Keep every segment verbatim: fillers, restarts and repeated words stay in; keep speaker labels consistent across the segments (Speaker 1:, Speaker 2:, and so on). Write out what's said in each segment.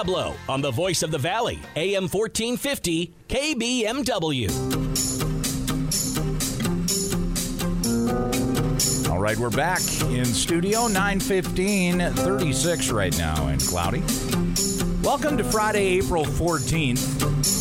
Speaker 1: Pablo on the Voice of the Valley, A M fourteen fifty, K B M W.
Speaker 2: All right, we're back in studio, nine fifteen, thirty-six right now and cloudy. Welcome to Friday, April fourteenth.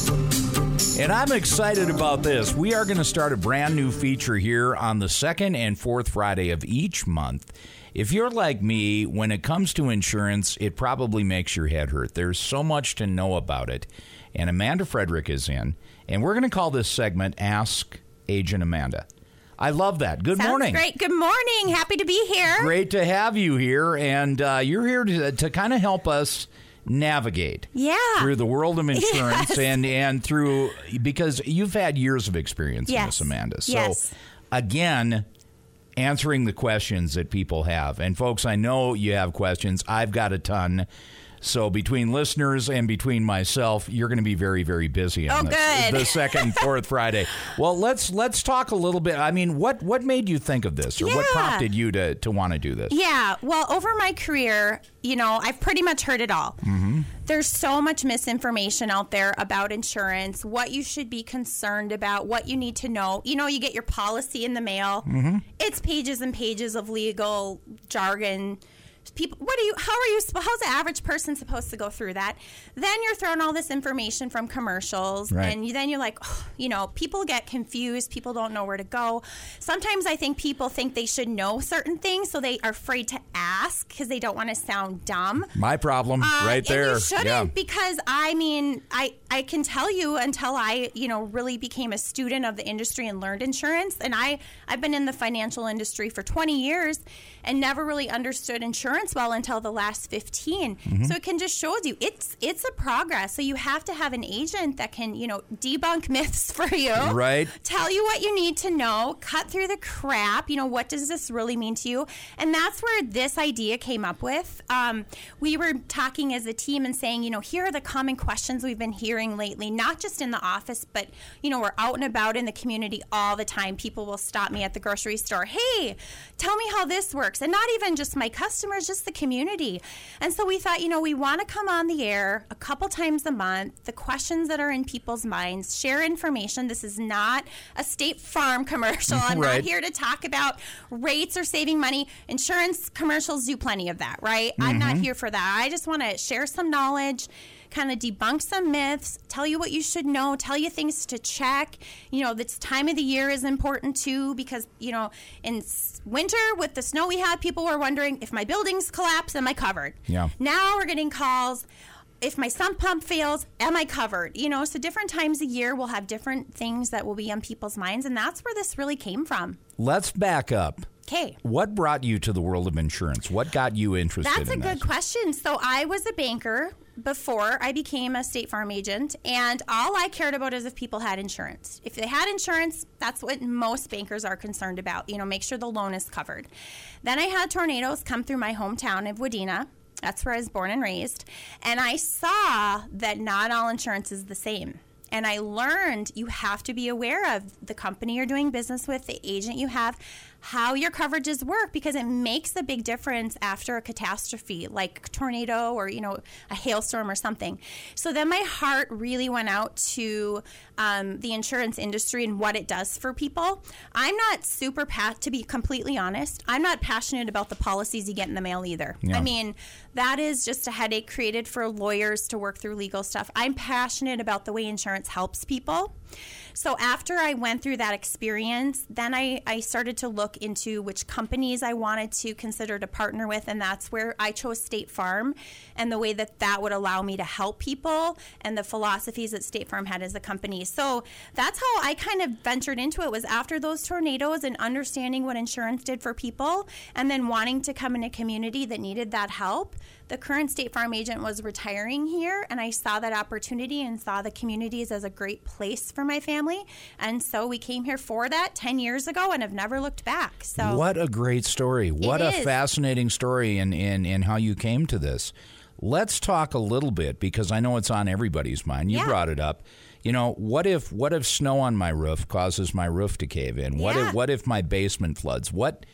Speaker 2: And I'm excited about this. We are going to start a brand new feature here on the second and fourth Friday of each month. If you're like me, when it comes to insurance, it probably makes your head hurt. There's so much to know about it. And Amanda Frederick is in, and we're going to call this segment Ask Agent Amanda. I love that. Good
Speaker 3: Sounds
Speaker 2: morning.
Speaker 3: Great. Good morning. Happy to be here.
Speaker 2: Great to have you here, and uh, you're here to, to kind of help us navigate
Speaker 3: yeah.
Speaker 2: through the world of insurance
Speaker 3: yes.
Speaker 2: and, and through, because you've had years of experience
Speaker 3: yes.
Speaker 2: in this, Amanda. So,
Speaker 3: yes.
Speaker 2: again, answering the questions that people have. And, folks, I know you have questions. I've got a ton. So between listeners and between myself, you're going to be very, very busy on
Speaker 3: oh,
Speaker 2: this,
Speaker 3: good.
Speaker 2: the second, fourth Friday. Well, let's let's talk a little bit. I mean, what, what made you think of this, or
Speaker 3: yeah.
Speaker 2: what prompted you to, to want to do this?
Speaker 3: Yeah. Well, over my career, you know, I've pretty much heard it all.
Speaker 2: Mm-hmm.
Speaker 3: There's so much misinformation out there about insurance, what you should be concerned about, what you need to know. You know, you get your policy in the mail.
Speaker 2: Mm-hmm.
Speaker 3: It's pages and pages of legal jargon. People, what are you? How are you? How's the average person supposed to go through that? Then you're throwing all this information from commercials,
Speaker 2: right.
Speaker 3: and you, then you're like, oh, you know, people get confused. People don't know where to go. Sometimes I think people think they should know certain things, so they are afraid to ask because they don't want to sound dumb.
Speaker 2: My problem,
Speaker 3: uh,
Speaker 2: right there.
Speaker 3: And you shouldn't,
Speaker 2: yeah.
Speaker 3: because I mean, I I can tell you until I you know really became a student of the industry and learned insurance, and I I've been in the financial industry for twenty years and never really understood insurance well until the last fifteen. Mm-hmm. So it can just show you it's it's a progress. So you have to have an agent that can, you know, debunk myths for you.
Speaker 2: Right.
Speaker 3: Tell you what you need to know, cut through the crap, you know, what does this really mean to you? And that's where this idea came up with. Um, we were talking as a team and saying, you know, here are the common questions we've been hearing lately, not just in the office, but, you know, we're out and about in the community all the time. People will stop me at the grocery store. Hey, tell me how this works. And not even just my customers, just the community. And so we thought, you know, we want to come on the air a couple times a month, the questions that are in people's minds, share information. This is not a State Farm commercial. I'm
Speaker 2: right.
Speaker 3: not here to talk about rates or saving money. Insurance commercials do plenty of that, right? Mm-hmm. I'm not here for that. I just want to share some knowledge, kind of debunk some myths, tell you what you should know, tell you things to check. You know, this time of the year is important too, because, you know, in winter with the snow we had, people were wondering, if my buildings collapse, am I covered?
Speaker 2: Yeah.
Speaker 3: Now we're getting calls, if my sump pump fails, am I covered? You know, so different times a year will have different things that will be on people's minds, and that's where this really came from.
Speaker 2: Let's back up.
Speaker 3: Okay.
Speaker 2: What brought you to the world of insurance? What got you interested
Speaker 3: That's
Speaker 2: in
Speaker 3: a good
Speaker 2: this?
Speaker 3: question. So I was a banker before I became a State Farm agent, and all I cared about is if people had insurance. If they had insurance, that's what most bankers are concerned about. You know, make sure the loan is covered. Then I had tornadoes come through my hometown of Wadena. That's where I was born and raised. And I saw that not all insurance is the same. And I learned you have to be aware of the company you're doing business with, the agent you have, how your coverages work, because it makes a big difference after a catastrophe like a tornado or, you know, a hailstorm or something. So then my heart really went out to um, the insurance industry and what it does for people. I'm not super, pa- to be completely honest, I'm not passionate about the policies you get in the mail either.
Speaker 2: Yeah.
Speaker 3: I mean, that is just a headache created for lawyers to work through legal stuff. I'm passionate about the way insurance helps people. So after I went through that experience, then I, I started to look into which companies I wanted to consider to partner with, and that's where I chose State Farm and the way that that would allow me to help people and the philosophies that State Farm had as a company. So that's how I kind of ventured into it, was after those tornadoes and understanding what insurance did for people and then wanting to come in a community that needed that help. The current State Farm agent was retiring here, and I saw that opportunity and saw the communities as a great place for my family. And so we came here for that ten years ago and have never looked back. So
Speaker 2: what a great story. What a
Speaker 3: is.
Speaker 2: fascinating story in, in, in how you came to this. Let's talk a little bit, because I know it's on everybody's mind. You
Speaker 3: yeah.
Speaker 2: brought it up. You know, what if what if snow on my roof causes my roof to cave in? What
Speaker 3: yeah.
Speaker 2: if what if my basement floods? What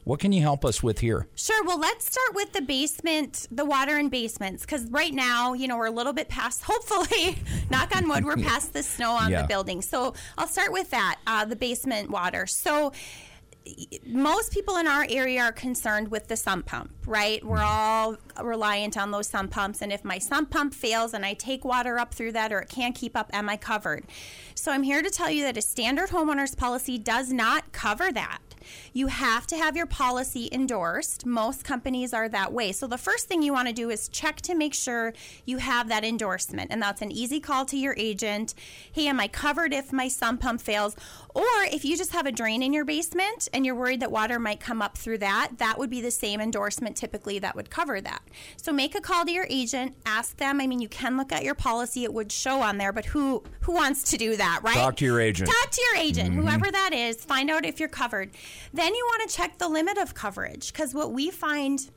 Speaker 2: What can you help us with here?
Speaker 3: Sure. Well, let's start with the basement, the water in basements, because right now, you know, we're a little bit past, hopefully, knock on wood, we're past the snow on
Speaker 2: Yeah.
Speaker 3: the building. So I'll start with that, uh, the basement water. So most people in our area are concerned with the sump pump, right? We're all reliant on those sump pumps. And if my sump pump fails and I take water up through that or it can't keep up, am I covered? So I'm here to tell you that a standard homeowner's policy does not cover that. You have to have your policy endorsed. Most companies are that way. So the first thing you want to do is check to make sure you have that endorsement. And that's an easy call to your agent. Hey, am I covered if my sump pump fails? Or if you just have a drain in your basement and you're worried that water might come up through that, that would be the same endorsement typically that would cover that. So make a call to your agent, ask them. I mean, you can look at your policy. It would show on there, but who, who wants to do that, right?
Speaker 2: Talk to your agent.
Speaker 3: Talk to your agent,
Speaker 2: Mm-hmm.
Speaker 3: whoever that is. Find out if you're covered. Then you want to check the limit of coverage, because what we find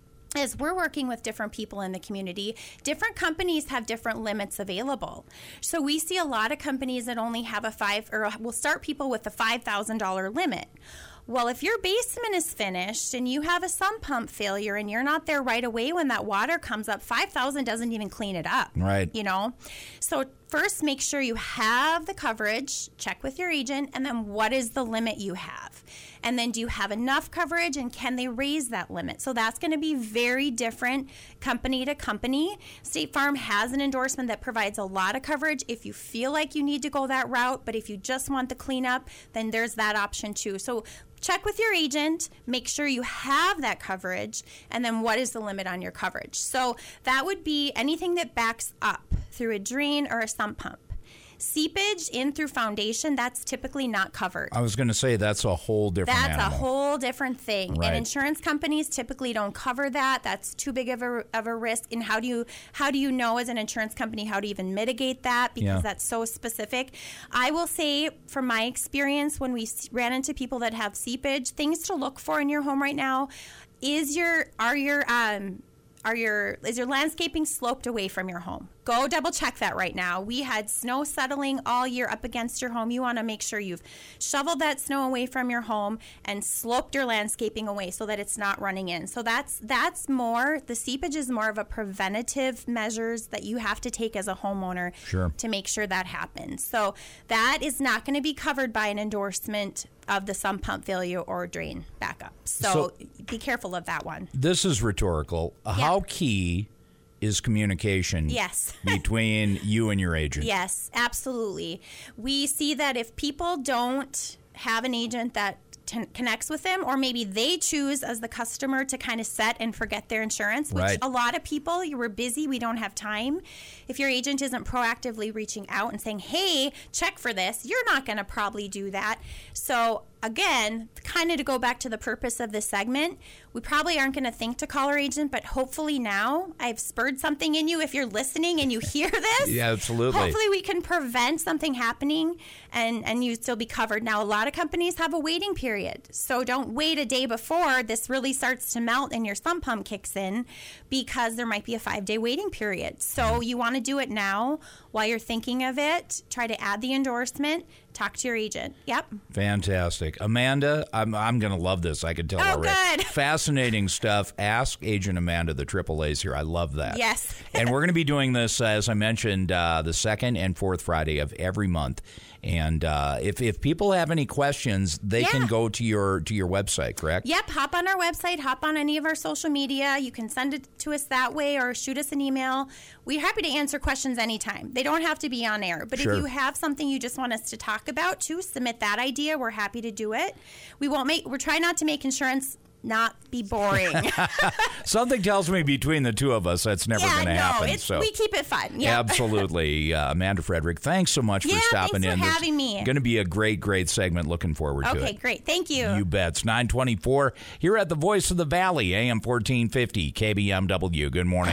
Speaker 3: is we're working with different people in the community. Different companies have different limits available. So we see a lot of companies that only have a five, or will start people with a five thousand dollars limit. Well, if your basement is finished and you have a sump pump failure and you're not there right away when that water comes up, five thousand dollars doesn't even clean it up.
Speaker 2: Right.
Speaker 3: You know? So first, make sure you have the coverage, check with your agent, and then what is the limit you have? And then do you have enough coverage, and can they raise that limit? So that's going to be very different company to company. State Farm has an endorsement that provides a lot of coverage if you feel like you need to go that route, but if you just want the cleanup, then there's that option too. So check with your agent, make sure you have that coverage, and then what is the limit on your coverage? So that would be anything that backs up through a drain or a sump pump. Seepage in through foundation, that's typically not covered.
Speaker 2: I was going to say that's a whole different
Speaker 3: That's
Speaker 2: animal.
Speaker 3: a whole different thing.
Speaker 2: Right.
Speaker 3: And insurance companies typically don't cover that. That's too big of a, of a risk. And how do you how do you know as an insurance company how to even mitigate that? Because
Speaker 2: Yeah.
Speaker 3: that's so specific. I will say from my experience when we s- ran into people that have seepage, things to look for in your home right now is your are your um Are your is your landscaping sloped away from your home? Go double check that right now. We had snow settling all year up against your home. You want to make sure you've shoveled that snow away from your home and sloped your landscaping away so that it's not running in. So that's that's more, the seepage is more of a preventative measures that you have to take as a homeowner
Speaker 2: Sure.
Speaker 3: to make sure that happens. So that is not going to be covered by an endorsement of the sump pump failure or drain backup. So,
Speaker 2: So-
Speaker 3: be careful of that one.
Speaker 2: This is rhetorical. How key is communication
Speaker 3: Yes.
Speaker 2: between you and your agent?
Speaker 3: Yes, absolutely. We see that if people don't have an agent that t- connects with them, or maybe they choose as the customer to kind of set and forget their insurance, which
Speaker 2: Right.
Speaker 3: a lot of people, you were busy, we don't have time. If your agent isn't proactively reaching out and saying, hey, check for this, you're not going to probably do that. So again, kind of to go back to the purpose of this segment, we probably aren't going to think to call our agent, but hopefully now I've spurred something in you. If you're listening and you hear this,
Speaker 2: Yeah, absolutely.
Speaker 3: hopefully we can prevent something happening and, and you still be covered. Now, a lot of companies have a waiting period. So don't wait a day before this really starts to melt and your sump pump kicks in, because there might be a five-day waiting period. So you want to do it now while you're thinking of it. Try to add the endorsement. Talk to your agent. Yep.
Speaker 2: Fantastic. Amanda, I'm I'm going to love this. I can tell
Speaker 3: Oh,
Speaker 2: already.
Speaker 3: good.
Speaker 2: Fascinating stuff. Ask Agent Amanda, the triple A's here. I love that.
Speaker 3: Yes.
Speaker 2: And we're going to be doing this, uh, as I mentioned, uh, the second and fourth Friday of every month. And uh, if if people have any questions, they
Speaker 3: Yeah.
Speaker 2: can go to your to your website, correct?
Speaker 3: Yep, hop on our website, hop on any of our social media. You can send it to us that way or shoot us an email. We're happy to answer questions anytime. They don't have to be on air. But
Speaker 2: Sure.
Speaker 3: if you have something you just want us to talk about too, submit that idea. We're happy to do it. We won't make we're trying not to make insurance not be boring.
Speaker 2: Something tells me between the two of us that's never
Speaker 3: yeah,
Speaker 2: going to
Speaker 3: no,
Speaker 2: happen.
Speaker 3: it's,
Speaker 2: so
Speaker 3: we keep it fun. Yep.
Speaker 2: Absolutely. Uh, Amanda Frederick, thanks so much for
Speaker 3: Yeah,
Speaker 2: stopping
Speaker 3: thanks
Speaker 2: in.
Speaker 3: for
Speaker 2: This
Speaker 3: having me.
Speaker 2: Going to be a great, great segment. Looking forward to it.
Speaker 3: Okay, great. Thank you.
Speaker 2: You bet. It's nine twenty-four here at the Voice of the Valley, A M fourteen fifty, K B M W. Good morning.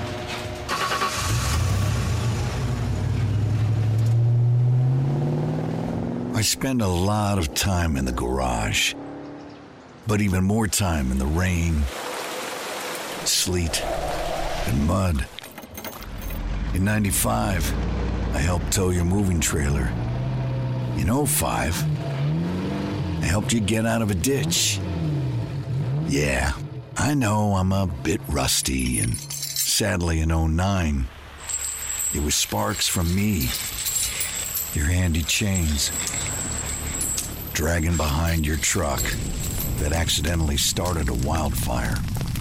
Speaker 4: I spend a lot of time in the garage, but even more time in the rain, sleet, and mud. In ninety-five, I helped tow your moving trailer. In oh five, I helped you get out of a ditch. Yeah, I know I'm a bit rusty, and sadly in oh nine, it was sparks from me, your handy chains, dragging behind your truck that accidentally started a wildfire.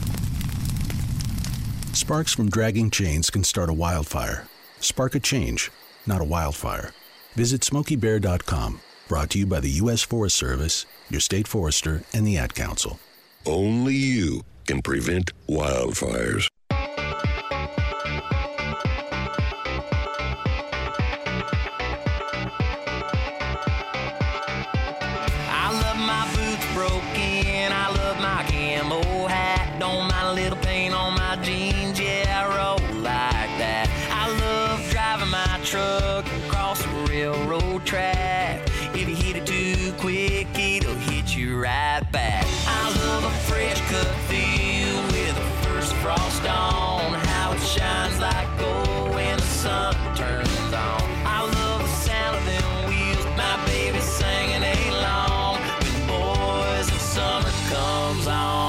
Speaker 5: Sparks from dragging chains can start a wildfire. Spark a change, not a wildfire. Visit Smokey Bear dot com. Brought to you by the U S Forest Service, your state forester, and the Ad Council.
Speaker 6: Only you can prevent wildfires.
Speaker 7: I love my boots broken, I love my camo hat. Don't mind a little paint on my jeans, yeah, I roll like that. I love driving my truck across the railroad track. If you hit it too quick, it'll hit you right back. I love a fresh cut field with the first frost on. How it shines like gold when the sun turns on. I love the sound of them wheels, my baby singing along when the boys of summer comes on.